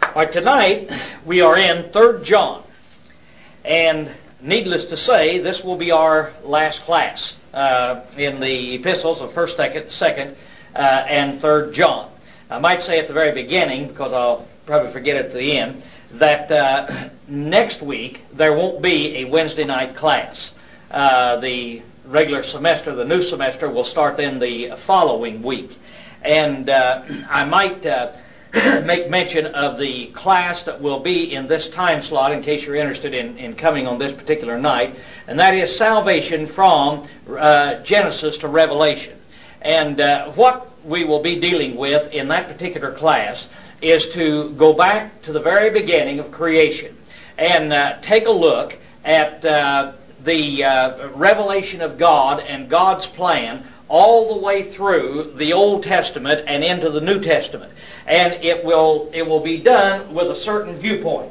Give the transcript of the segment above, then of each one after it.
All right, tonight we are in 3 John, and needless to say, this will be our last class in the epistles of 1st, 2nd, and 3rd John. I might say at the very beginning, because I'll probably forget it at the end, that next week there won't be a Wednesday night class. The regular semester, the new semester, will start then the following week. And I might make mention of the class that will be in this time slot in case you're interested in coming on this particular night, and that is salvation from Genesis to Revelation. And what we will be dealing with in that particular class is to go back to the very beginning of creation and take a look at the revelation of God and God's plan all the way through the Old Testament and into the New Testament. And it will be done with a certain viewpoint.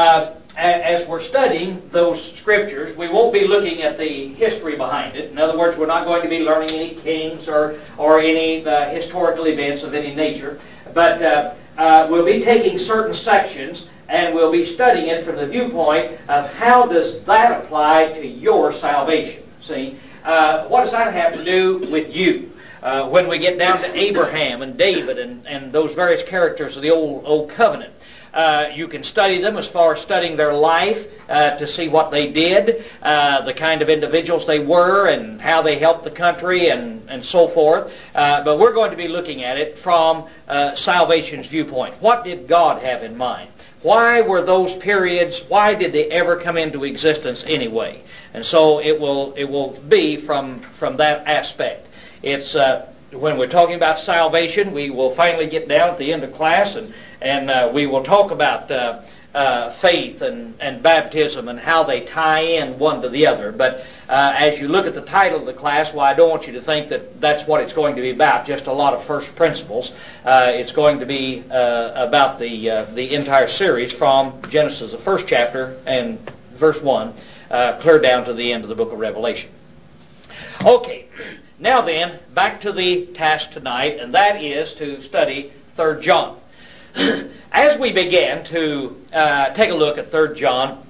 As we're studying those scriptures, we won't be looking at the history behind it. In other words, we're not going to be learning any kings or any historical events of any nature. But we'll be taking certain sections and we'll be studying it from the viewpoint of how does that apply to your salvation. See? What does that have to do with you? When we get down to Abraham and David and those various characters of the Old Covenant, you can study them as far as studying their life to see what they did, the kind of individuals they were, and how they helped the country, and so forth. But we're going to be looking at it from salvation's viewpoint. What did God have in mind? Why were those periods, why did they ever come into existence anyway? And so it will be from that aspect. It's when we're talking about salvation, we will finally get down at the end of class and we will talk about faith and baptism and how they tie in one to the other. But as you look at the title of the class, well, I don't want you to think that that's what it's going to be about, just a lot of first principles. It's going to be about the entire series from Genesis, the 1st chapter, and verse 1, clear down to the end of the book of Revelation. Okay, now then, back to the task tonight, and that is to study 3 John. As we begin to take a look at 3 John,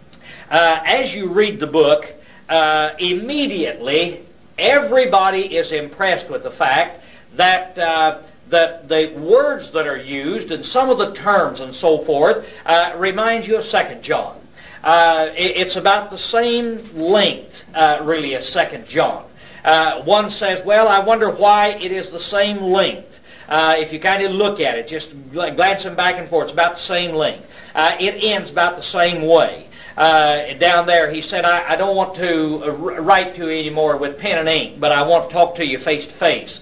as you read the book, immediately everybody is impressed with the fact that the words that are used and some of the terms and so forth remind you of 2 John. It's about the same length, really, as 2 John. One says, well, I wonder why it is the same length. If you kind of look at it, just glancing back and forth, it's about the same length. It ends about the same way. Down there, he said, I don't want to write to you anymore with pen and ink, but I want to talk to you face to face.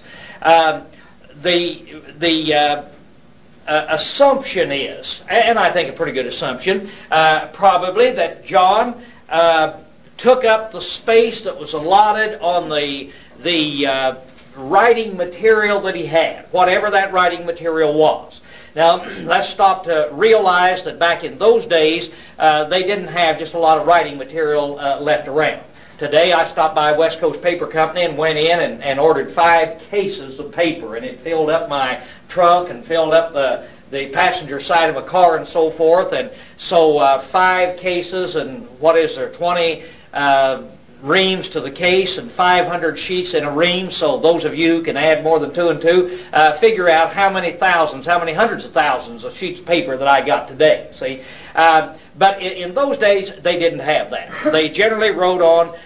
The assumption is, and I think a pretty good assumption, probably that John took up the space that was allotted on the writing material that he had, whatever that writing material was. Now, let's stop to realize that back in those days, they didn't have just a lot of writing material left around. Today, I stopped by West Coast Paper Company and went in and ordered 5 cases of paper, and it filled up my trunk and filled up the passenger side of a car and so forth. And so 5 cases and 20 reams to the case and 500 sheets in a ream. So those of you who can add more than 2 and 2, figure out how many hundreds of thousands of sheets of paper that I got today. See, but in those days they didn't have that. They generally wrote on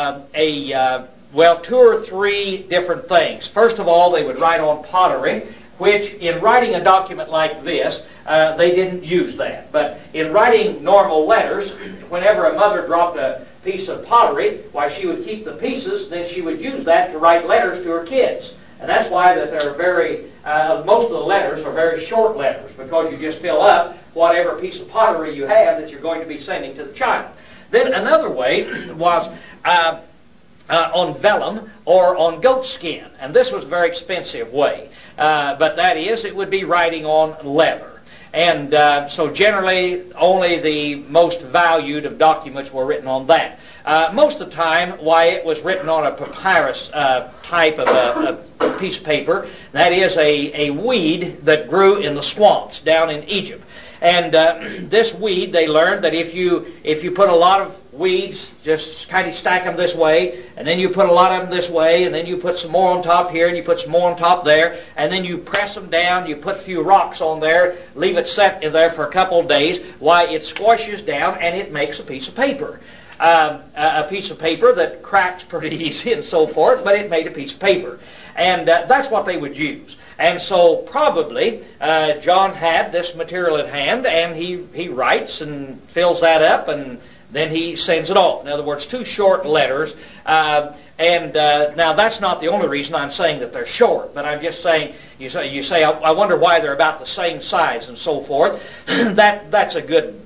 2 or 3 different things. First of all, they would write on pottery, which in writing a document like this, they didn't use that. But in writing normal letters, whenever a mother dropped a piece of pottery, why, she would keep the pieces, then she would use that to write letters to her kids. And that's why that they're most of the letters are very short letters, because you just fill up whatever piece of pottery you have that you're going to be sending to the child. Then another way was on vellum or on goat skin. And this was a very expensive way. But that is, it would be writing on leather. And so generally, only the most valued of documents were written on that. Most of the time, why, it was written on a papyrus type of a piece of paper. That is a weed that grew in the swamps down in Egypt. And this weed, they learned that if you put a lot of weeds, just kind of stack them this way, and then you put a lot of them this way, and then you put some more on top here, and you put some more on top there, and then you press them down, you put a few rocks on there, leave it set in there for a couple of days, why, it squashes down and it makes a piece of paper. A piece of paper that cracks pretty easy and so forth, but it made a piece of paper. And that's what they would use. And so probably John had this material at hand, and he writes and fills that up, and then he sends it off. In other words, 2 short letters. Now that's not the only reason I'm saying that they're short, but I'm just saying, you say I wonder why they're about the same size and so forth. That's a good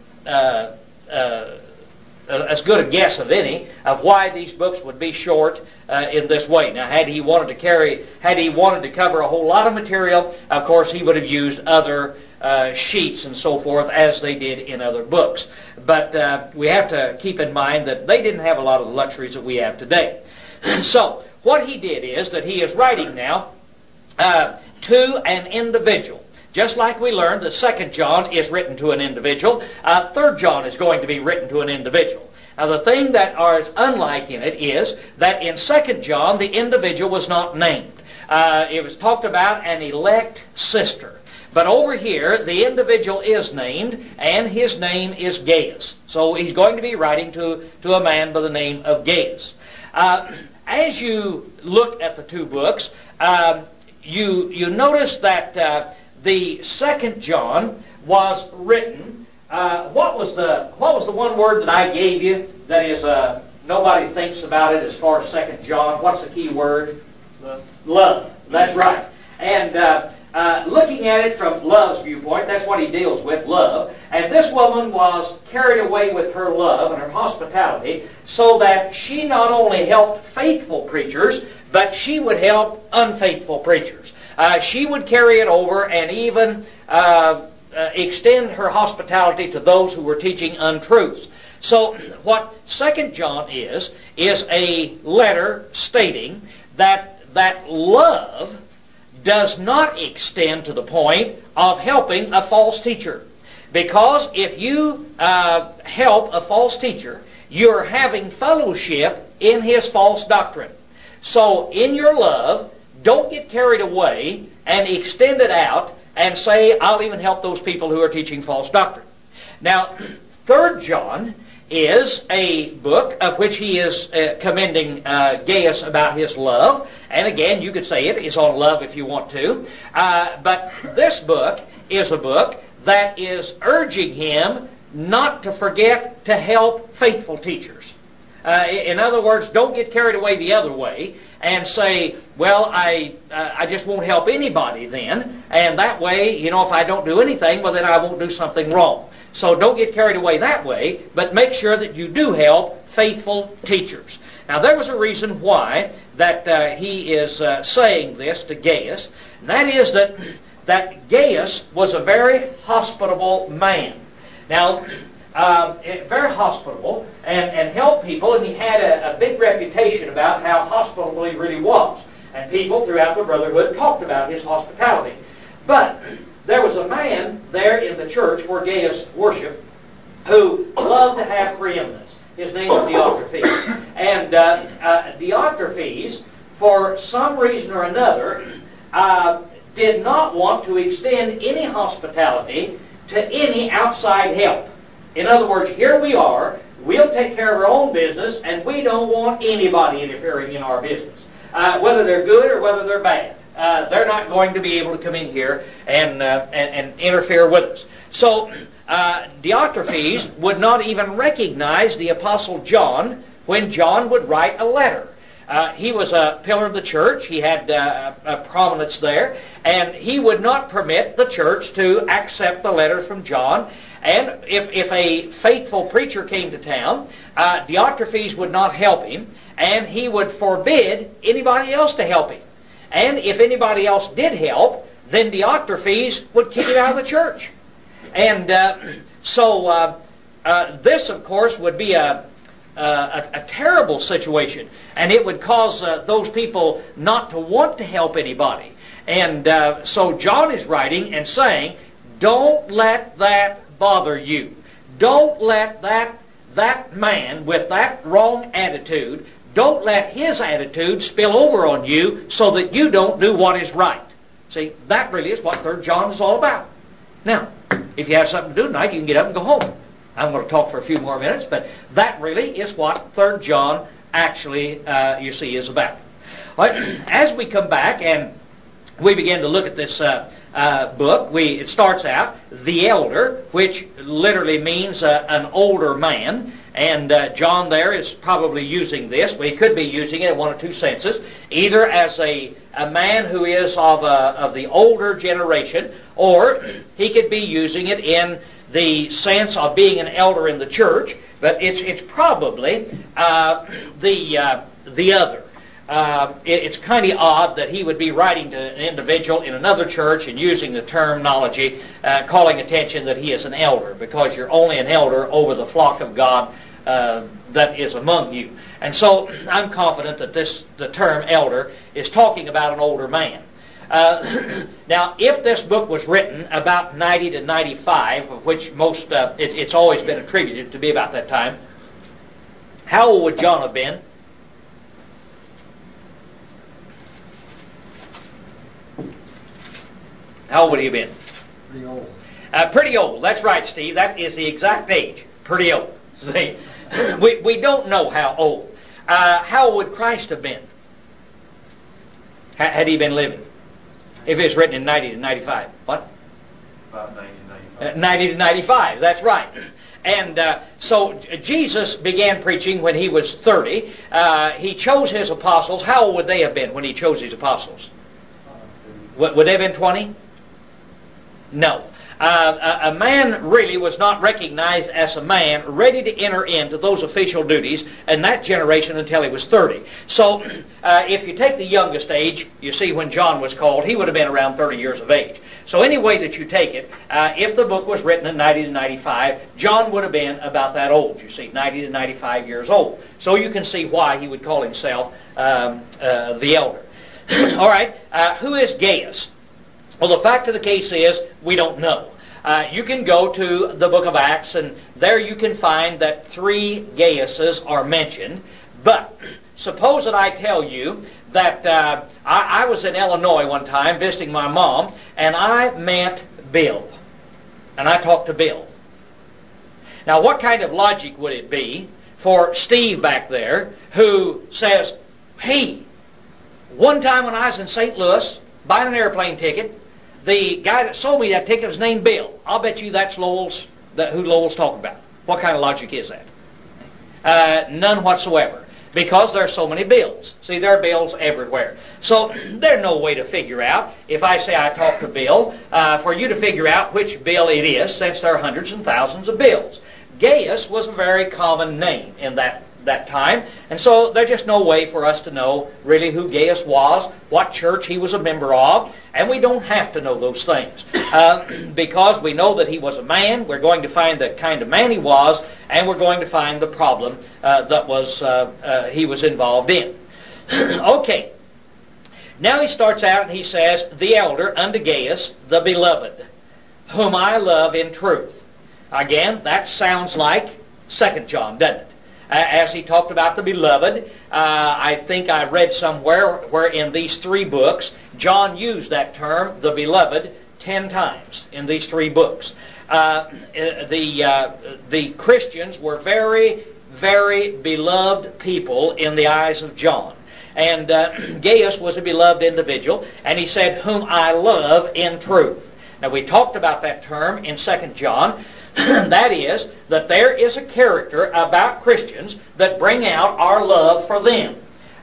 as good a guess of any of why these books would be short in this way. Now, had he wanted to cover a whole lot of material, of course he would have used other sheets and so forth as they did in other books. But we have to keep in mind that they didn't have a lot of the luxuries that we have today. So what he did is that he is writing now to an individual. Just like we learned that 2 John is written to an individual, 3 John is going to be written to an individual. Now the thing that is unlike in it is that in 2 John the individual was not named. It was talked about an elect sister. But over here the individual is named, and his name is Gaius. So he's going to be writing to a man by the name of Gaius. As you look at the 2 books, you notice that the 2 John was written. What was the one word that I gave you that is nobody thinks about it as far as 2 John? What's the key word? Love. That's right. And looking at it from love's viewpoint, that's what he deals with, love. And this woman was carried away with her love and her hospitality, so that she not only helped faithful preachers, but she would help unfaithful preachers. She would carry it over and even extend her hospitality to those who were teaching untruths. So what 2 John is a letter stating that love does not extend to the point of helping a false teacher. Because if you help a false teacher, you're having fellowship in his false doctrine. So in your love, don't get carried away and extend it out and say, I'll even help those people who are teaching false doctrine. Now, 3 John is a book of which he is commending Gaius about his love. And again, you could say it is on love if you want to. But this book is a book that is urging him not to forget to help faithful teachers. In other words, don't get carried away the other way and say, well, I just won't help anybody then, and that way, if I don't do anything, well, then I won't do something wrong. So don't get carried away that way, but make sure that you do help faithful teachers. Now, there was a reason why that he is saying this to Gaius, and that is that Gaius was a very hospitable man. Now, very hospitable and helped people, and he had a big reputation about how hospitable he really was. And people throughout the brotherhood talked about his hospitality. But there was a man there in the church where Gaius worshiped who loved to have preeminence. His name was Diotrephes. And Diotrephes, for some reason or another, did not want to extend any hospitality to any outside help. In other words, here we are, we'll take care of our own business, and we don't want anybody interfering in our business. Whether they're good or whether they're bad. They're not going to be able to come in here and interfere with us. So, Diotrephes would not even recognize the Apostle John when John would write a letter. He was a pillar of the church. He had a prominence there. And he would not permit the church to accept the letter from John. And if a faithful preacher came to town, Diotrephes would not help him, and he would forbid anybody else to help him. And if anybody else did help, then Diotrephes would kick him out of the church. And this, of course, would be a terrible situation, and it would cause those people not to want to help anybody. And so John is writing and saying, don't let that bother you. Don't let that man with that wrong attitude, don't let his attitude spill over on you so that you don't do what is right. See, that really is what 3 John is all about. Now, if you have something to do tonight, you can get up and go home. I'm going to talk for a few more minutes, but that really is what 3 John actually, you see, is about. All right, as we come back and we begin to look at this book, it starts out, the elder, which literally means an older man. And John there is probably using this. We could be using it in one of two senses. Either as a man who is of the older generation, or he could be using it in the sense of being an elder in the church. But it's probably the other. It's kind of odd that he would be writing to an individual in another church and using the terminology, calling attention that he is an elder, because you're only an elder over the flock of God that is among you. And so I'm confident that the term elder is talking about an older man. Now, if this book was written about 90 to 95, of which it's always been attributed to be about that time, how old would John have been? How old would he have been? Pretty old. Pretty old. That's right, Steve. That is the exact age. Pretty old. See, we don't know how old. How old would Christ have been had he been living? If it was written in 90 to 95. What? About 90 to 95. 90 to 95. That's right. And so Jesus began preaching when he was 30. He chose his apostles. How old would they have been when he chose his apostles? Would they have been 20? No. A man really was not recognized as a man ready to enter into those official duties in that generation until he was 30. So if you take the youngest age, you see when John was called, he would have been around 30 years of age. So any way that you take it, if the book was written in 90 to 95, John would have been about that old, you see, 90 to 95 years old. So you can see why he would call himself the elder. All right, who is Gaius? Well, the fact of the case is, we don't know. You can go to the book of Acts, and there you can find that 3 Gaiuses are mentioned. But suppose that I tell you that I was in Illinois one time visiting my mom, and I met Bill. And I talked to Bill. Now, what kind of logic would it be for Steve back there who says, hey, one time when I was in St. Louis buying an airplane ticket, the guy that sold me that ticket was named Bill. I'll bet you that's who Lowell's talking about. What kind of logic is that? None whatsoever. Because there are so many Bills. See, there are Bills everywhere. So there's no way to figure out, if I say I talked to Bill, for you to figure out which Bill it is, since there are hundreds and thousands of Bills. Gaius was a very common name in that time, and so there's just no way for us to know really who Gaius was, what church he was a member of, and we don't have to know those things. Because we know that he was a man, we're going to find the kind of man he was, and we're going to find the problem that he was involved in. Okay. Now he starts out and he says, the elder unto Gaius, the beloved, whom I love in truth. Again, that sounds like 2 John, doesn't it? As he talked about the beloved, I think I read somewhere where in these 3 books, John used that term, the beloved, 10 times in these 3 books. The Christians were very, very beloved people in the eyes of John. And Gaius was a beloved individual, and he said, whom I love in truth. Now we talked about that term in 2 John. That is, that there is a character about Christians that bring out our love for them.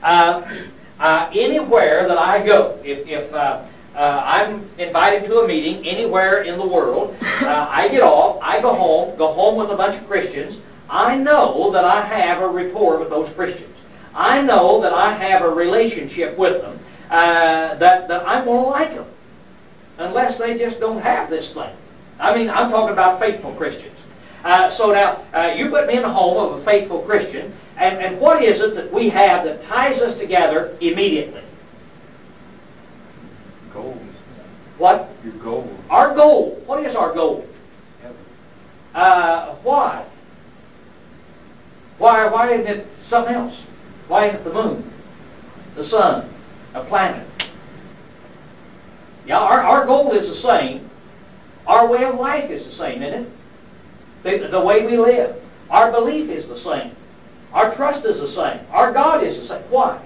Anywhere that I go, if I'm invited to a meeting anywhere in the world, I get off, I go home with a bunch of Christians, I know that I have a rapport with those Christians. I know that I have a relationship with them, that I'm going to like them. Unless they just don't have this thing. I mean, I'm talking about faithful Christians. So now, you put me in the home of a faithful Christian, and what is it that we have that ties us together immediately? Goals. What? Your goal. Our goal. What is our goal? Heaven. Why? Why isn't it something else? Why isn't it the moon, the sun, a planet? Yeah, our goal is the same. Our way of life is the same, isn't it? The way we live. Our belief is the same. Our trust is the same. Our God is the same. Why?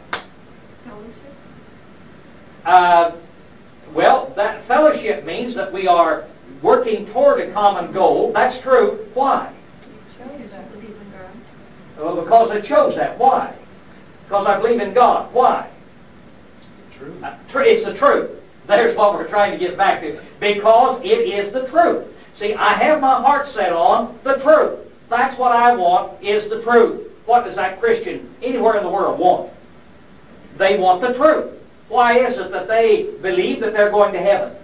Well, that fellowship means that we are working toward a common goal. That's true. Why? Well, because I chose that. Why? Because I believe in God. Why? It's the truth. It's the truth. There's what we're trying to get back to. Because it is the truth. See, I have my heart set on the truth. That's what I want, is the truth. What does that Christian anywhere in the world want? They want the truth. Why is it that they believe that they're going to heaven?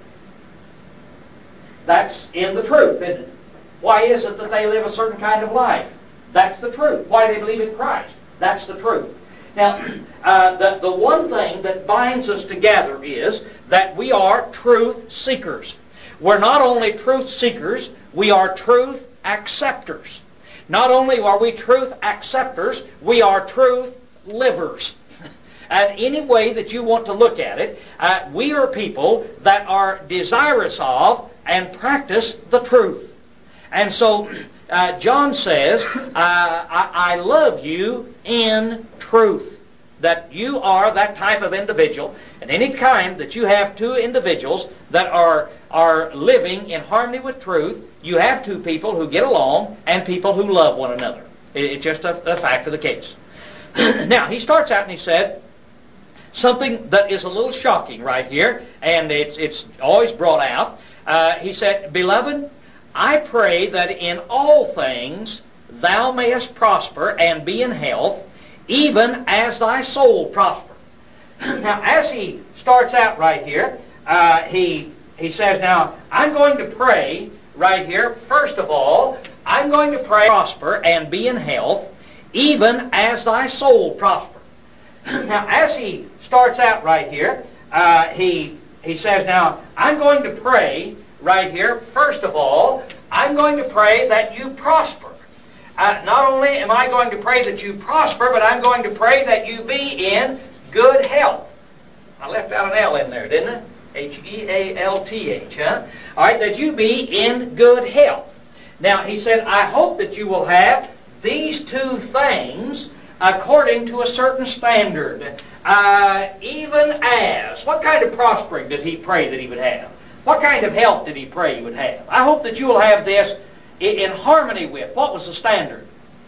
That's in the truth, isn't it? Why is it that they live a certain kind of life? That's the truth. Why do they believe in Christ? That's the truth. Now, the one thing that binds us together is that we are truth seekers. We're not only truth seekers, we are truth acceptors. Not only are we truth acceptors, we are truth livers. And any way that you want to look at it, we are people that are desirous of and practice the truth. And so, John says, I love you in truth. That you are that type of individual, and any time that you have two individuals that are living in harmony with truth, you have two people who get along and people who love one another. It's just a fact of the case. Now, he starts out and he said something that is a little shocking right here, and it's always brought out. He said, "Beloved, I pray that in all things thou mayest prosper and be in health, even as thy soul prosper." Now, as he starts out right here, he says, now, I'm going to pray right here, first of all, I'm going to pray prosper and be in health, even as thy soul prosper. Now, as he starts out right here, he says, now, I'm going to pray right here, first of all, I'm going to pray that you prosper. Not only am I going to pray that you prosper, but I'm going to pray that you be in good health. I left out an L in there, didn't I? H-E-A-L-T-H, huh? All right, that you be in good health. Now, he said, I hope that you will have these two things according to a certain standard. Even as. What kind of prospering did he pray that he would have? What kind of health did he pray he would have? I hope that you will have this in harmony with. What was the standard?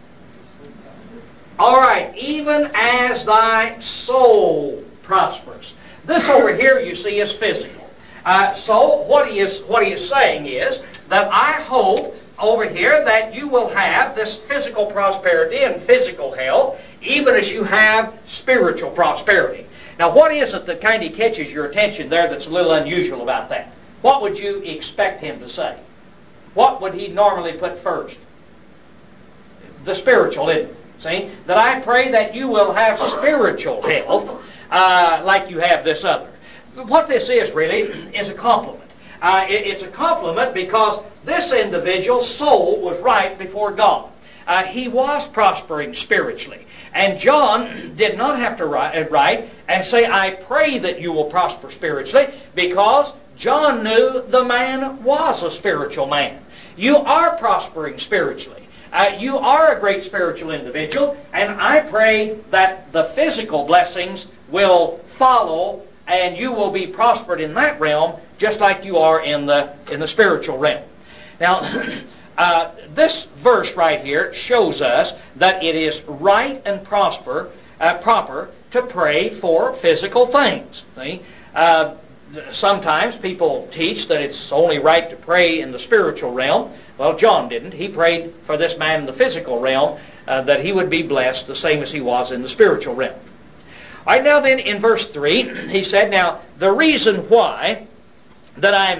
All right, even as thy soul prospers. This over here, you see, is physical. So what he is saying is that I hope over here that you will have this physical prosperity and physical health, even as you have spiritual prosperity. Now, what is it that kind of catches your attention there that's a little unusual about that? What would you expect him to say? What would he normally put first? The spiritual, isn't it? See? That I pray that you will have spiritual health like you have this other. What this is really is a compliment. It's a compliment because this individual's soul was right before God. He was prospering spiritually. And John did not have to write and say, I pray that you will prosper spiritually, because John knew the man was a spiritual man. You are prospering spiritually. You are a great spiritual individual, and I pray that the physical blessings will follow, and you will be prospered in that realm, just like you are in the spiritual realm. Now, this verse right here shows us that it is right and proper to pray for physical things. See? Sometimes people teach that it's only right to pray in the spiritual realm. Well, John didn't. He prayed for this man in the physical realm that he would be blessed the same as he was in the spiritual realm. All right, now then in verse 3, he said, now, the reason why that I'm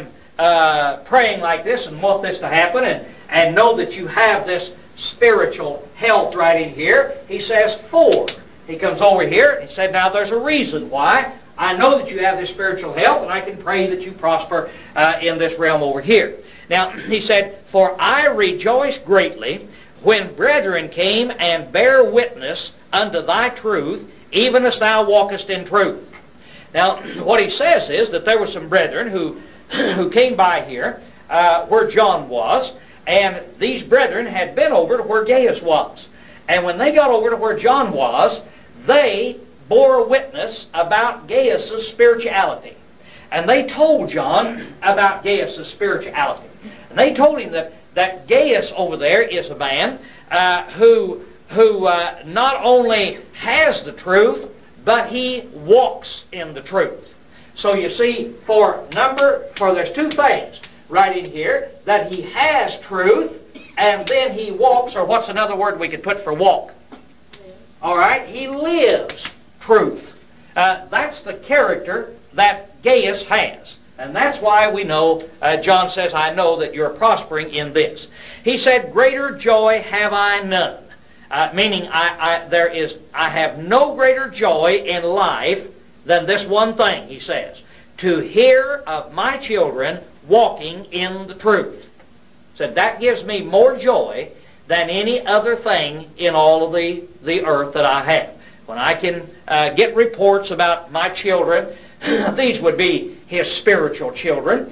praying like this and want this to happen and know that you have this spiritual health right in here, he says, for. He comes over here and he said, now there's a reason why. I know that you have this spiritual health, and I can pray that you prosper in this realm over here. Now, he said, for I rejoice greatly when brethren came and bare witness unto thy truth, even as thou walkest in truth. Now, what he says is that there were some brethren who came by here where John was, and these brethren had been over to where Gaius was. And when they got over to where John was, they bore witness about Gaius' spirituality. And they told John about Gaius' spirituality. And they told him that Gaius over there is a man who not only has the truth, but he walks in the truth. So you see, for there's two things right in here, that he has truth, and then he walks, or what's another word we could put for walk? All right, he lives truth. That's the character that Gaius has. And that's why we know, John says, I know that you're prospering in this. He said, greater joy have I none. Meaning, I have no greater joy in life than this one thing, he says, to hear of my children walking in the truth. Said, that gives me more joy than any other thing in all of the earth that I have. When I can get reports about my children, these would be his spiritual children,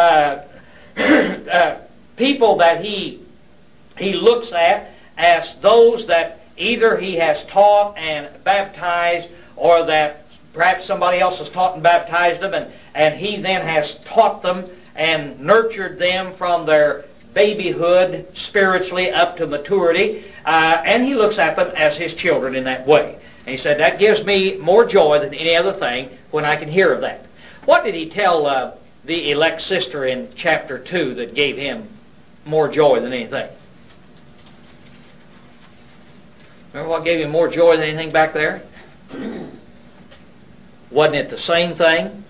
people that he looks at as those that either he has taught and baptized, or that perhaps somebody else has taught and baptized them, and he then has taught them and nurtured them from their babyhood spiritually up to maturity, and he looks at them as his children in that way. And he said, that gives me more joy than any other thing when I can hear of that. What did he tell the elect sister in chapter 2 that gave him more joy than anything? Remember what gave him more joy than anything back there? Wasn't it the same thing?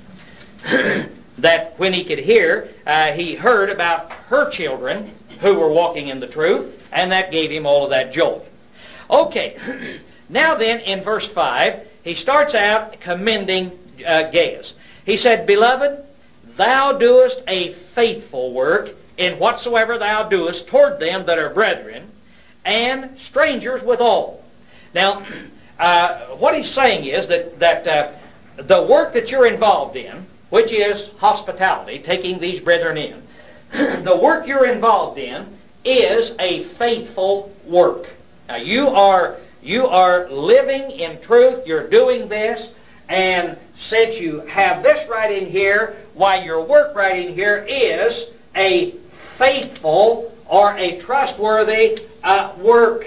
That when he could hear, he heard about her children who were walking in the truth, and that gave him all of that joy. Okay, now then in verse 5, he starts out commending Gaius. He said, beloved, thou doest a faithful work in whatsoever thou doest toward them that are brethren, and strangers withal. Now, what he's saying is that the work that you're involved in, which is hospitality, taking these brethren in, the work you're involved in is a faithful work. Now, you are living in truth, you're doing this, and since you have this right in here, why your work right in here is a faithful or a trustworthy work.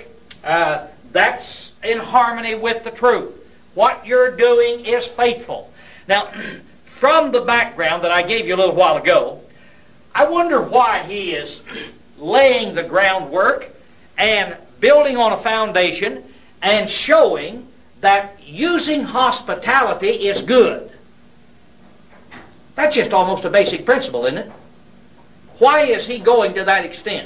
That's in harmony with the truth. What you're doing is faithful. Now, from the background that I gave you a little while ago, I wonder why he is laying the groundwork and building on a foundation and showing that using hospitality is good. That's just almost a basic principle, isn't it? Why is he going to that extent?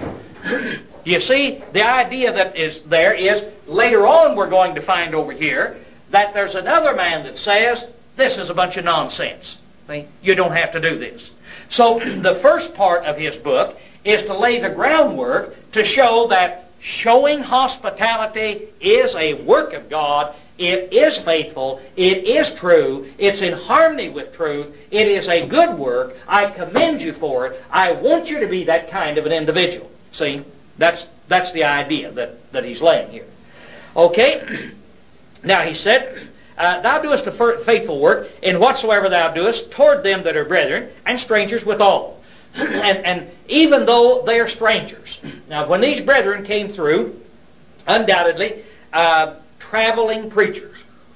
You see, the idea that is there is, later on we're going to find over here, that there's another man that says, this is a bunch of nonsense. You don't have to do this. So the first part of his book is to lay the groundwork to show that showing hospitality is a work of God. It is faithful. It is true. It's in harmony with truth. It is a good work. I commend you for it. I want you to be that kind of an individual. See, that's the idea that he's laying here. Okay? Now he said, thou doest a faithful work in whatsoever thou doest toward them that are brethren and strangers withal. And even though they are strangers. Now when these brethren came through, undoubtedly, traveling preachers,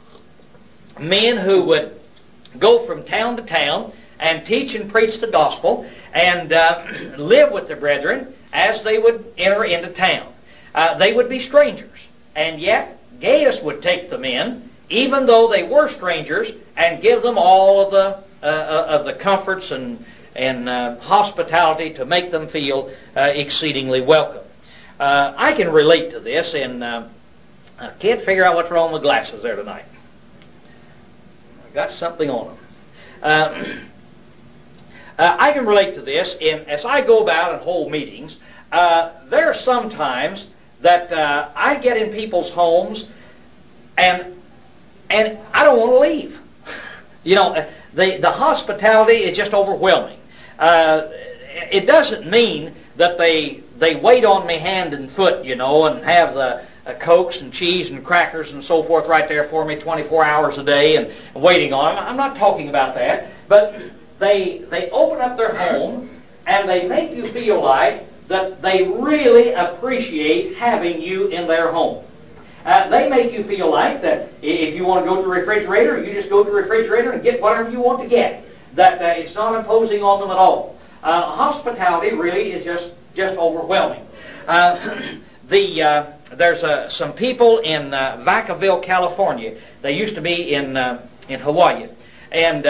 men who would go from town to town and teach and preach the gospel and live with the brethren as they would enter into town. They would be strangers. And yet Gaius would take them in, even though they were strangers, and give them all of the comforts and and hospitality to make them feel exceedingly welcome. I can relate to this, and I can't figure out what's wrong with glasses there tonight. I got something on them. I can relate to this as I go about and hold meetings. There are some times that I get in people's homes and I don't want to leave. You know, the hospitality is just overwhelming. It doesn't mean that they wait on me hand and foot, you know, and have the Cokes and cheese and crackers and so forth right there for me 24 hours a day and waiting on them. I'm not talking about that. But they open up their home and they make you feel like that they really appreciate having you in their home. They make you feel like that if you want to go to the refrigerator, you just go to the refrigerator and get whatever you want to get. That it's not imposing on them at all. Hospitality really is just overwhelming. There's some people in Vacaville, California. They used to be in Hawaii. And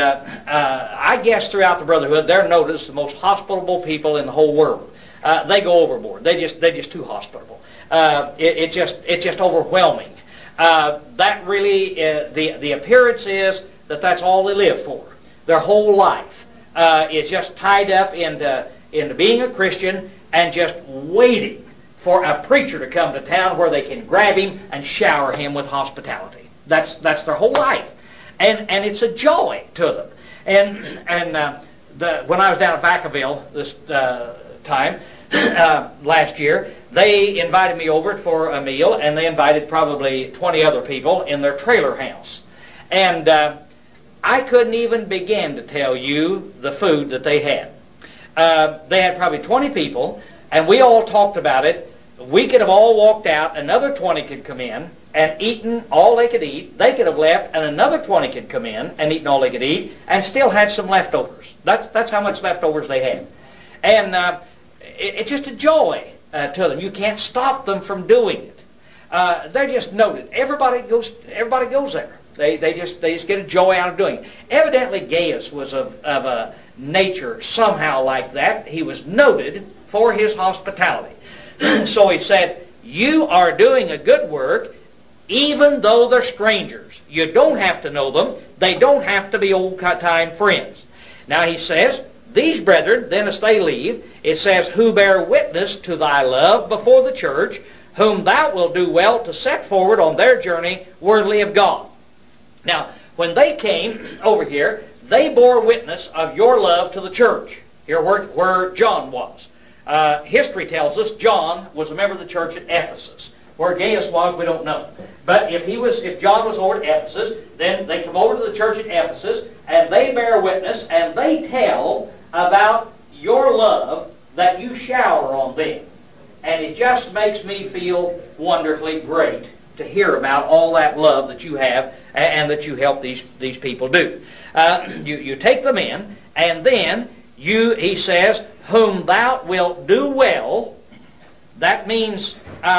I guess throughout the Brotherhood, they're noticed the most hospitable people in the whole world. They go overboard. They're just too hospitable. It's just overwhelming. That really, the appearance is that that's all they live for. Their whole life is just tied up into being a Christian and just waiting for a preacher to come to town where they can grab him and shower him with hospitality. That's their whole life. And it's a joy to them. And when I was down at Vacaville this time last year, they invited me over for a meal, and they invited probably 20 other people in their trailer house. And I couldn't even begin to tell you the food that they had. They had probably 20 people, and we all talked about it. We could have all walked out, another 20 could come in and eaten all they could eat. They could have left, and another 20 could come in and eaten all they could eat, and still had some leftovers. That's how much leftovers they had. And it's just a joy to them. You can't stop them from doing it. They're just noted. Everybody goes there. They just get a joy out of doing it. Evidently, Gaius was of a nature somehow like that. He was noted for his hospitality. So he said, "You are doing a good work, even though they're strangers. You don't have to know them. They don't have to be old-time friends." Now he says, "These brethren, then as they leave," it says, "who bear witness to thy love before the church, whom thou wilt do well to set forward on their journey worthily of God." Now, when they came over here, they bore witness of your love to the church. Here where John was. History tells us John was a member of the church at Ephesus. Where Gaius was, we don't know. But if John was over at Ephesus, then they come over to the church at Ephesus, and they bear witness, and they tell about your love that you shower on them. And it just makes me feel wonderfully great to hear about all that love that you have and that you help these people do. You take them in, and then he says, "whom thou wilt do well." That means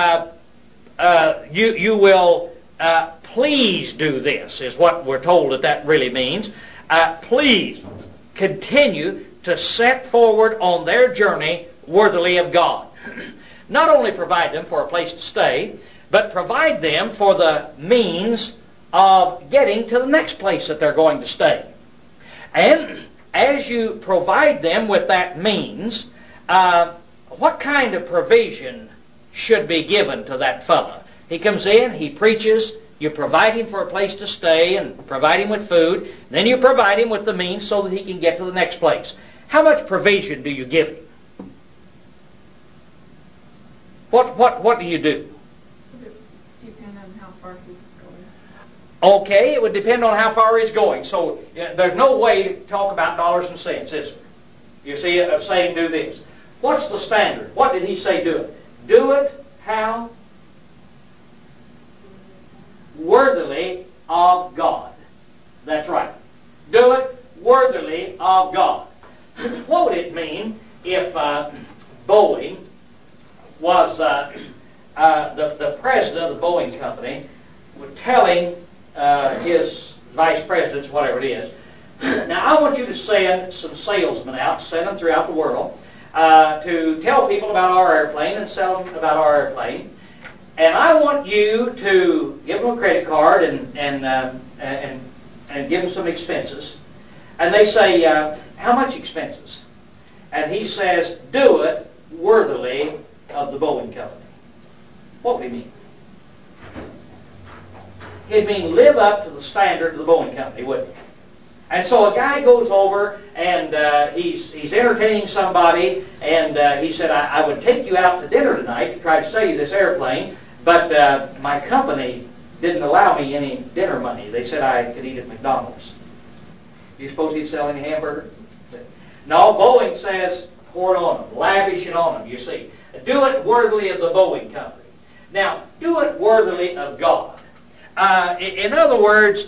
you will please do this, is what we're told that really means. Please continue to set forward on their journey worthily of God. Not only provide them for a place to stay, but provide them for the means of getting to the next place that they're going to stay. And as you provide them with that means, what kind of provision should be given to that fellow? He comes in, he preaches, you provide him for a place to stay and provide him with food, then you provide him with the means so that he can get to the next place. How much provision do you give him? What do you do? Depend on how far he's going. Okay, it would depend on how far he's going. So there's no way to talk about dollars and cents, is there? You see, of saying do this. What's the standard? What did he say do it? Do it how? Worthily of God. That's right. Do it worthily of God. What would it mean if Boeing was the president of the Boeing company was telling his vice presidents, whatever it is, Now, I want you to send some salesmen out, send them throughout the world, to tell people about our airplane and sell them about our airplane. And I want you to give them a credit card and give them some expenses. And they say, how much expenses? And he says, do it worthily of the Boeing Company. What would he mean? He'd mean live up to the standard of the Boeing Company, wouldn't he? And so a guy goes over and he's entertaining somebody, and he said, I would take you out to dinner tonight to try to sell you this airplane, but my company didn't allow me any dinner money. They said I could eat at McDonald's. Do you suppose he'd sell any hamburger? No, Boeing says, pour it on them, lavish it on them, you see. Do it worthily of the Boeing Company. Now, do it worthily of God. In other words,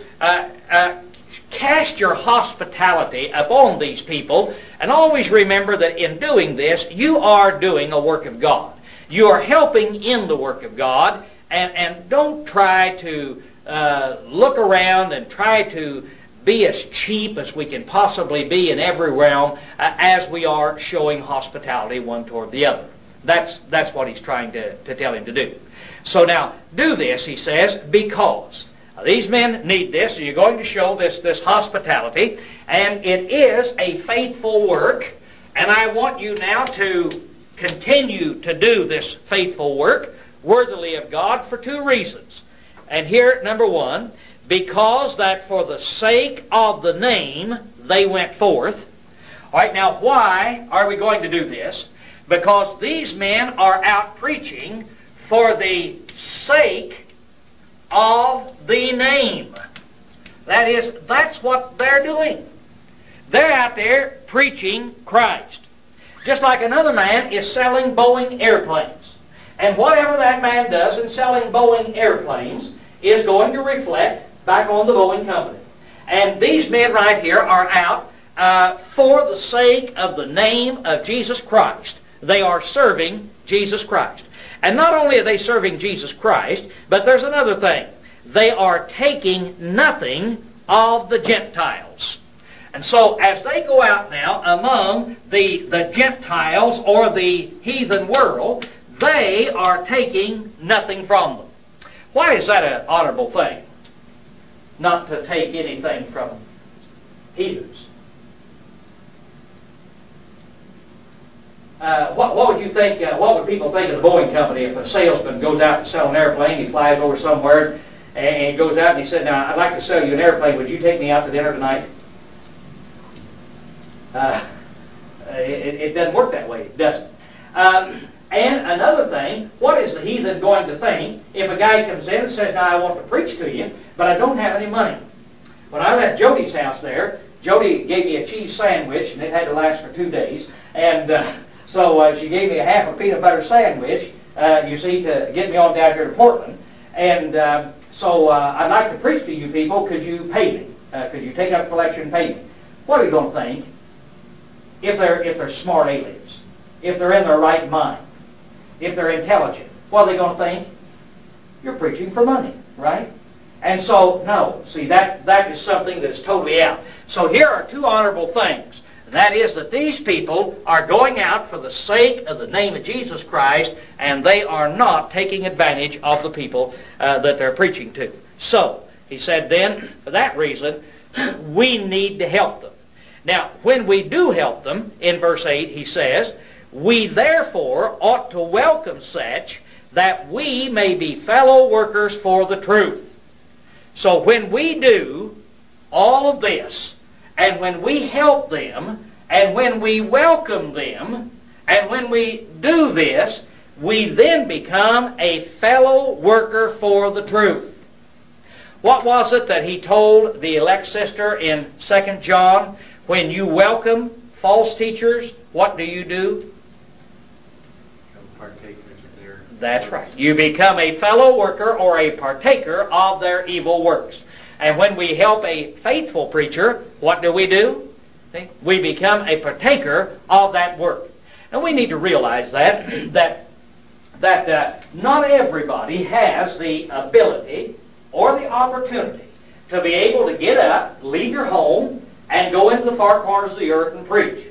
cast your hospitality upon these people, and always remember that in doing this, you are doing a work of God. You are helping in the work of God, and don't try to look around and try to be as cheap as we can possibly be in every realm as we are showing hospitality one toward the other. That's what he's trying to tell him to do. So now, do this, he says, because these men need this, and you're going to show this hospitality, and it is a faithful work, and I want you now to continue to do this faithful work worthily of God for two reasons. And here, number one, because that for the sake of the name they went forth. All right, now why are we going to do this? Because these men are out preaching for the sake of the name. That is, that's what they're doing. They're out there preaching Christ. Just like another man is selling Boeing airplanes. And whatever that man does in selling Boeing airplanes is going to reflect back on the Boeing Company. And these men right here are out for the sake of the name of Jesus Christ. They are serving Jesus Christ. And not only are they serving Jesus Christ, but there's another thing. They are taking nothing of the Gentiles. And so as they go out now among the Gentiles or the heathen world, they are taking nothing from them. Why is that an honorable thing? Not to take anything from heathens. What would you think? What would people think of the Boeing Company if a salesman goes out to sell an airplane? He flies over somewhere and he goes out and he said, "Now I'd like to sell you an airplane. Would you take me out to dinner tonight?" It doesn't work that way, does it? And another thing, what is the heathen going to think if a guy comes in and says, "Now I want to preach to you, but I don't have any money"? When I left Jody's house there, Jody gave me a cheese sandwich, and it had to last for 2 days. And so she gave me a half a peanut butter sandwich, you see, to get me on down here to Portland. And so I'd like to preach to you people. Could you pay me? Could you take up a collection and pay me? What are you going to think if they're smart aliens? If they're in their right mind? If they're intelligent? What are they going to think? You're preaching for money, right? And so, no. See, that is something that is totally out. So here are two honorable things. And that is that these people are going out for the sake of the name of Jesus Christ, and they are not taking advantage of the people that they're preaching to. So, he said then, for that reason, we need to help them. Now, when we do help them, in verse 8 he says, we therefore ought to welcome such, that we may be fellow workers for the truth. So when we do all of this, and when we help them, and when we welcome them, and when we do this, we then become a fellow worker for the truth. What was it that he told the elect sister in 2 John? When you welcome false teachers, what do? Become partakers of their... That's right. You become a fellow worker or a partaker of their evil works. And when we help a faithful preacher, what do? See? We become a partaker of that work. And we need to realize that not everybody has the ability or the opportunity to be able to get up, leave your home, and go into the far corners of the earth and preach.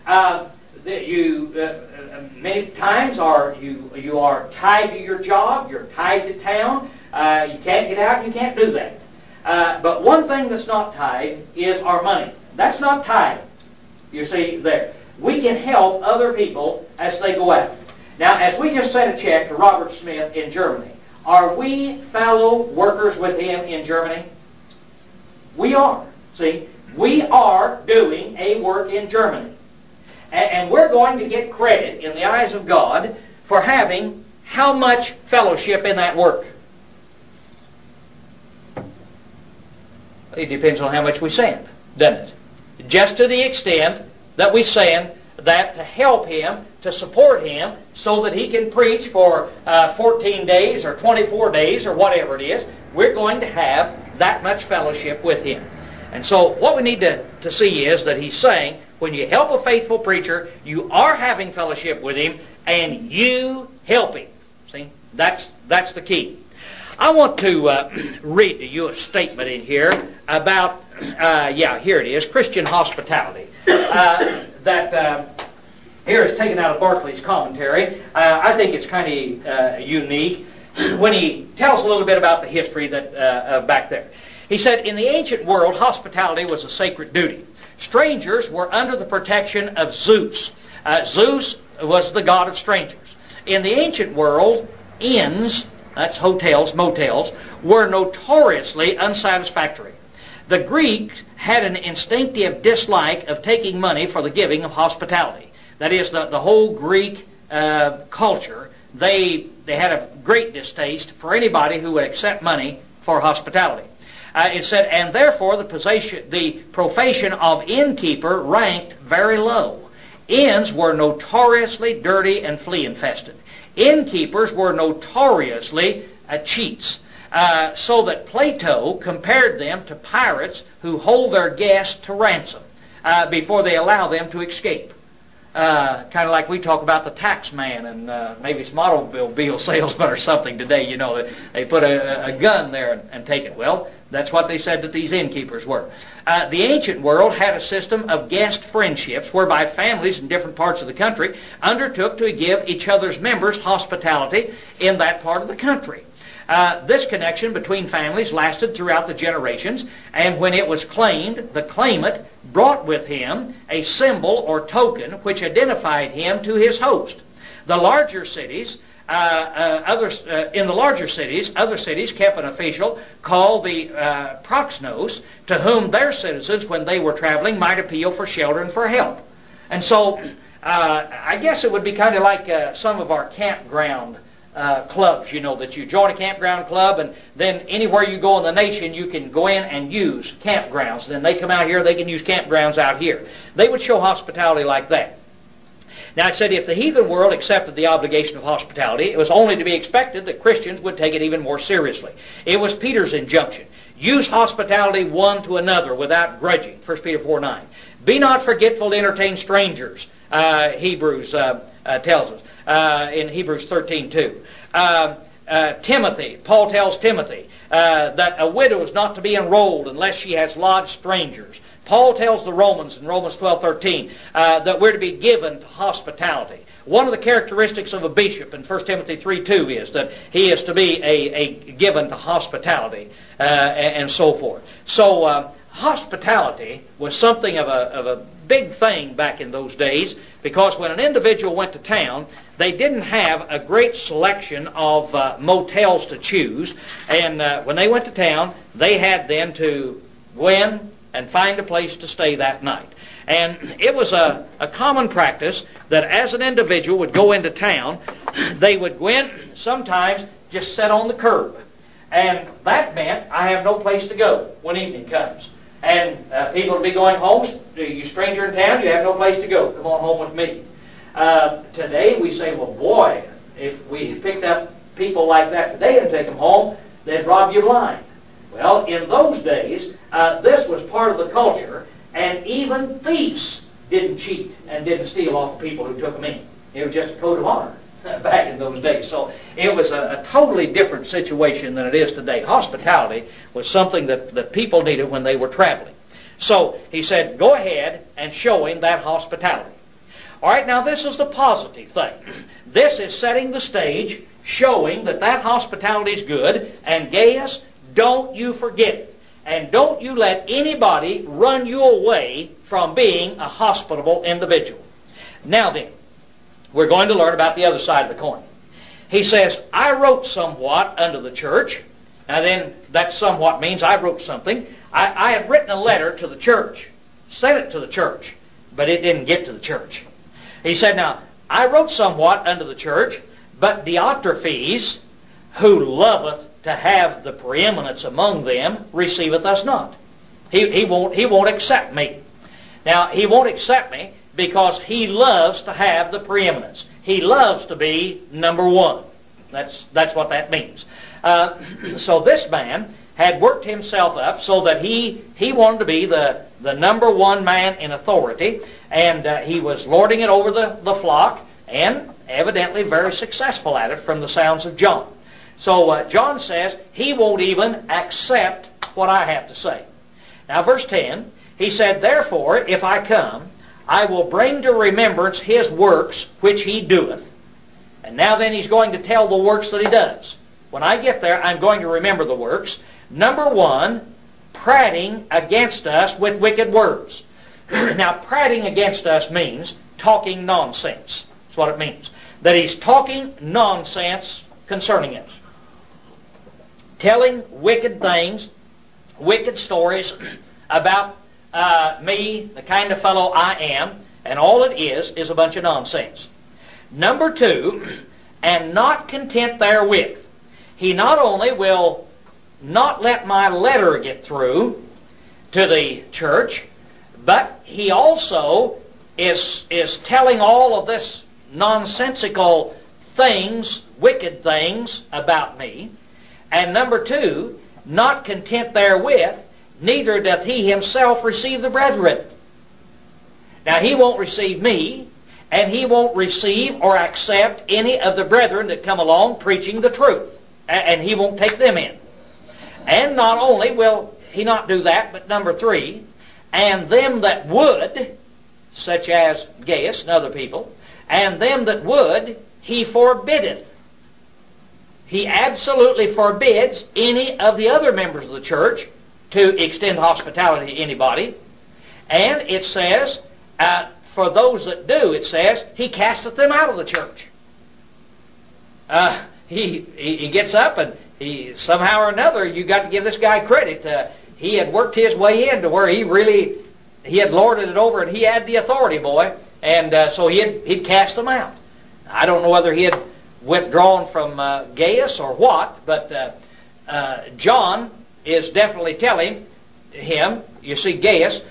Many times you are tied to your job, you're tied to town, you can't get out, you can't do that. But one thing that's not tied is our money. That's not tied, you see, there. We can help other people as they go out. Now, as we just sent a check to Robert Smith in Germany, are we fellow workers with him in Germany? We are. See, we are doing a work in Germany. And we're going to get credit in the eyes of God for having how much fellowship in that work? It depends on how much we send, doesn't it? Just to the extent that we send that to help him, to support him, so that he can preach for 14 days or 24 days or whatever it is, we're going to have that much fellowship with him. And so what we need to see is that he's saying, when you help a faithful preacher, you are having fellowship with him, and you help him. See? That's the key. I want to read to you a statement in here about, here it is, Christian hospitality. Here is taken out of Barclay's commentary. I think it's kind of unique when he tells a little bit about the history that back there. He said, in the ancient world, hospitality was a sacred duty. Strangers were under the protection of Zeus. Zeus was the god of strangers. In the ancient world, inns, that's hotels, motels, were notoriously unsatisfactory. The Greeks had an instinctive dislike of taking money for the giving of hospitality. That is, the whole Greek culture, they had a great distaste for anybody who would accept money for hospitality. It said, and therefore the profession of innkeeper ranked very low. Inns were notoriously dirty and flea-infested. Innkeepers were notoriously cheats, so that Plato compared them to pirates who hold their guests to ransom before they allow them to escape. Kind of like we talk about the tax man and maybe some automobile salesman or something today. You know, they put a gun there and take it. Well, that's what they said that these innkeepers were. The ancient world had a system of guest friendships whereby families in different parts of the country undertook to give each other's members hospitality in that part of the country. This connection between families lasted throughout the generations, and when it was claimed, the claimant brought with him a symbol or token which identified him to his host. The larger cities, in the larger cities, other cities kept an official called the proxnos, to whom their citizens, when they were traveling, might appeal for shelter and for help. And so, I guess it would be kind of like some of our campground clubs, you know, that you join a campground club, and then anywhere you go in the nation, you can go in and use campgrounds. Then they come out here, they can use campgrounds out here. They would show hospitality like that. Now, it said if the heathen world accepted the obligation of hospitality, it was only to be expected that Christians would take it even more seriously. It was Peter's injunction. Use hospitality one to another without grudging. 1 Peter 4:9. Be not forgetful to entertain strangers, Hebrews tells us in Hebrews 13:2. Timothy, Paul tells Timothy that a widow is not to be enrolled unless she has lodged strangers. Paul tells the Romans in Romans 12:13 that we're to be given to hospitality. One of the characteristics of a bishop in 1 Timothy 3:2 is that he is to be a given to hospitality and so forth. So hospitality was something of a big thing back in those days, because when an individual went to town, they didn't have a great selection of motels to choose, and when they went to town, they had then to go in and find a place to stay that night. And it was a common practice that as an individual would go into town, they would go in, sometimes just sit on the curb. And that meant, I have no place to go when evening comes. And people would be going home, you stranger in town, you have no place to go, come on home with me. Today we say, well boy, if we picked up people like that today and take them home, they'd rob you blind. Well, in those days, this was part of the culture, and even thieves didn't cheat and didn't steal off the people who took them in. It was just a code of honor back in those days. So it was a totally different situation than it is today. Hospitality was something that people needed when they were traveling. So he said, go ahead and show him that hospitality. All right, now this is the positive thing. This is setting the stage, showing that that hospitality is good. And Gaius, don't you forget it. And don't you let anybody run you away from being a hospitable individual. Now then, we're going to learn about the other side of the coin. He says, I wrote somewhat unto the church. Now then, that somewhat means I wrote something. I have written a letter to the church, sent it to the church, but it didn't get to the church. He said, now, I wrote somewhat unto the church, but Diotrephes, who loveth to have the preeminence among them, receiveth us not. He won't accept me. Now, he won't accept me because he loves to have the preeminence. He loves to be number one. That's what that means. So this man had worked himself up so that he wanted to be the number one man in authority, and he was lording it over the flock, and evidently very successful at it from the sounds of John. So John says he won't even accept what I have to say. Now verse 10, he said, therefore, if I come, I will bring to remembrance his works which he doeth. And now then he's going to tell the works that he does. When I get there, I'm going to remember the works. Number one, prating against us with wicked words. Now, prating against us means talking nonsense. That's what it means. That he's talking nonsense concerning us. Telling wicked things, wicked stories about me, the kind of fellow I am, and all it is a bunch of nonsense. Number two, and not content therewith. He not only will not let my letter get through to the church, but he also is telling all of this nonsensical things, wicked things about me. And number two, not content therewith, neither doth he himself receive the brethren. Now he won't receive me, and he won't receive or accept any of the brethren that come along preaching the truth. And he won't take them in. And not only will he not do that, but number three, and them that would, such as Gaius and other people, and them that would, he forbiddeth. He absolutely forbids any of the other members of the church to extend hospitality to anybody. And it says, for those that do, it says, he casteth them out of the church. He gets up and he somehow or another, you got to give this guy credit. He had worked his way in to where he had lorded it over, and he had the authority, boy. And so he'd cast them out. I don't know whether he had withdrawn from Gaius or what, but John is definitely telling him, you see, Gaius,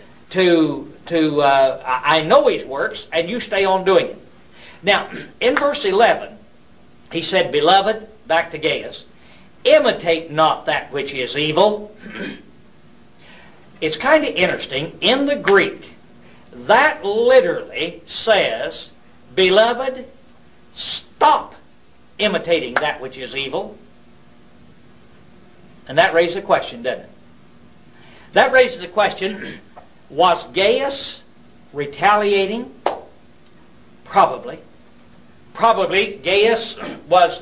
I know his works, and you stay on doing it. Now, in verse 11, he said, Beloved, back to Gaius, imitate not that which is evil. It's kind of interesting. In the Greek, that literally says, Beloved, stop imitating that which is evil. And that raises a question, doesn't it? That raises the question, was Gaius retaliating? Probably. Probably Gaius was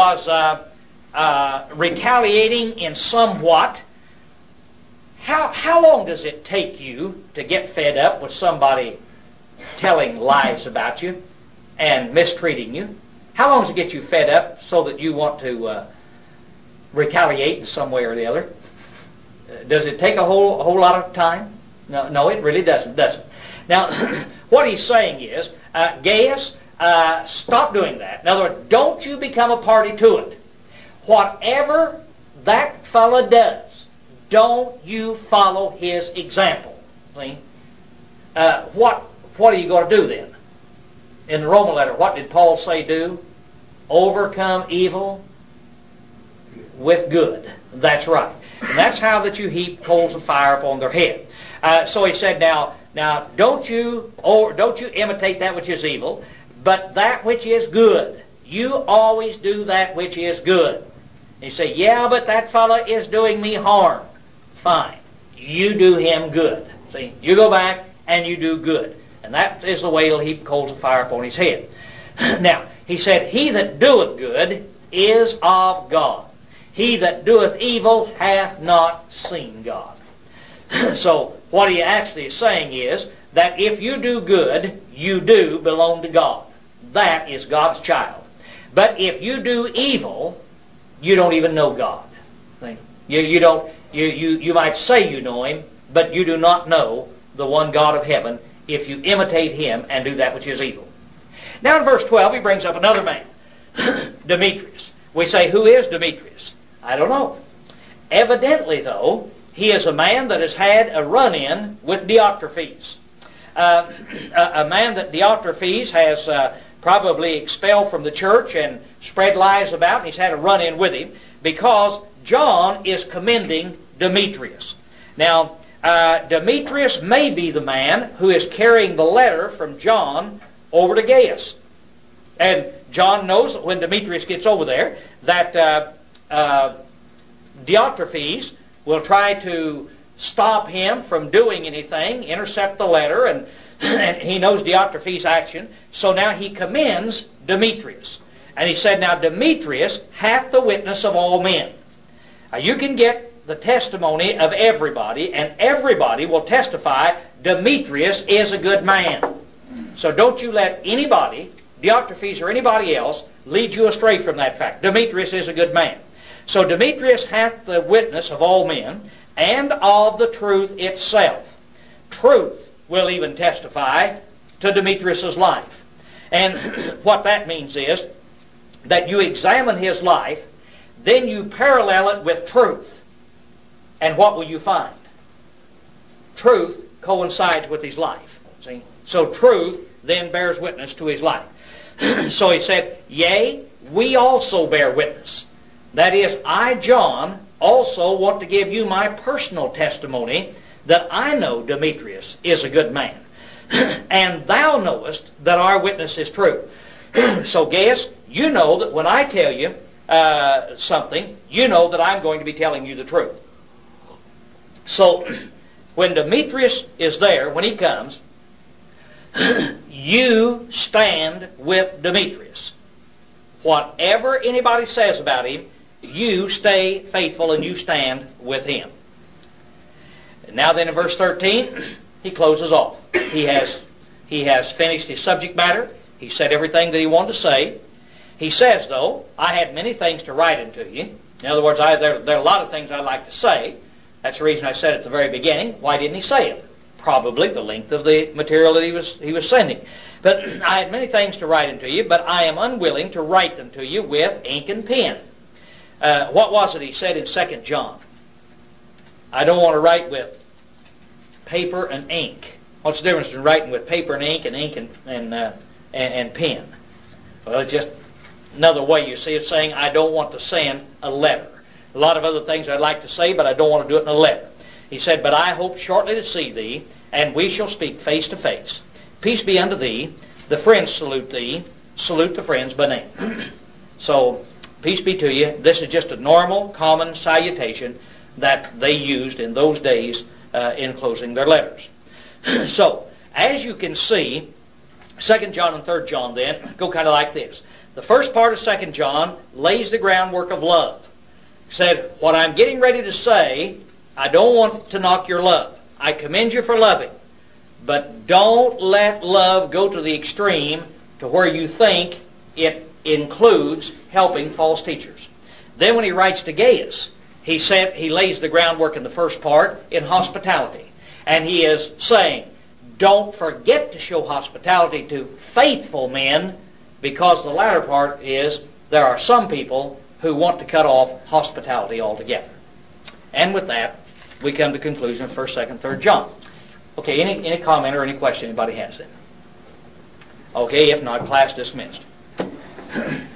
retaliating in somewhat. How long does it take you to get fed up with somebody telling lies about you and mistreating you? How long does it get you fed up so that you want to retaliate in some way or the other? Does it take a whole lot of time? No, it really doesn't, does it? Now, what he's saying is, Gaius, stop doing that. In other words, don't you become a party to it. Whatever that fellow does, don't you follow his example. See? What are you going to do then? In the Roman letter, what did Paul say do? Overcome evil with good. That's right. And that's how that you heap coals of fire upon their head. So he said, now don't you imitate that which is evil, but that which is good. You always do that which is good. And you say, yeah, but that fellow is doing me harm. Fine. You do him good. See, you go back and you do good. And that is the way He'll heap coals of fire upon his head. Now, He said, he that doeth good is of God. He that doeth evil hath not seen God. So, what He actually is saying is that if you do good, you do belong to God. That is God's child. But if you do evil, you don't even know God. See? You might say you know Him, but you do not know the one God of heaven if you imitate Him and do that which is evil. Now in verse 12 he brings up another man, Demetrius. We say, who is Demetrius? I don't know. Evidently, though, he is a man that has had a run-in with Diotrephes. A man that Diotrephes has probably expelled from the church and spread lies about, and he's had a run-in with him because John is commending Demetrius. Now, Demetrius may be the man who is carrying the letter from John over to Gaius. And John knows that when Demetrius gets over there, that Diotrephes will try to stop him from doing anything, intercept the letter, and he knows Diotrephes' action. So now he commends Demetrius. And he said, now Demetrius hath the witness of all men. Now you can get the testimony of everybody, and everybody will testify Demetrius is a good man. So don't you let anybody, Diotrephes or anybody else, lead you astray from that fact. Demetrius is a good man. So Demetrius hath the witness of all men, and of the truth itself. Truth will even testify to Demetrius' life. And what that means is that you examine his life, then you parallel it with truth. And what will you find? Truth coincides with his life. See? So truth then bears witness to his life. So he said, yea, we also bear witness. That is, I, John, also want to give you my personal testimony that I know Demetrius is a good man. And thou knowest that our witness is true. So Gaius, you know that when I tell you something, you know that I'm going to be telling you the truth. So when Demetrius is there, when he comes, you stand with Demetrius. Whatever anybody says about him, you stay faithful and you stand with him. And now then in verse 13, he closes off. He has finished his subject matter. He said everything that he wanted to say. He says, though, I had many things to write unto you. In other words, there are a lot of things I'd like to say. That's the reason I said at the very beginning, why didn't he say it? Probably the length of the material that he was sending. But I had many things to write unto you, but I am unwilling to write them to you with ink and pen. What was it he said in 2 John? I don't want to write with paper and ink. What's the difference between writing with paper and ink and pen? Well, it's just another way, you see, of saying I don't want to send a letter. A lot of other things I'd like to say, but I don't want to do it in a letter. He said, but I hope shortly to see thee, and we shall speak face to face. Peace be unto thee. The friends salute thee. Salute the friends by name. So, peace be to you. This is just a normal, common salutation that they used in those days in closing their letters. So, as you can see, 2 John and 3 John then go kind of like this. The first part of 2 John lays the groundwork of love. He said, what I'm getting ready to say, I don't want to knock your love. I commend you for loving. But don't let love go to the extreme to where you think it includes helping false teachers. Then when he writes to Gaius, he lays the groundwork in the first part in hospitality. And he is saying, don't forget to show hospitality to faithful men, because the latter part is there are some people who want to cut off hospitality altogether. And with that, we come to the conclusion of 1st, 2nd, 3rd John. Okay, any comment or any question anybody has then? Okay, if not, class dismissed.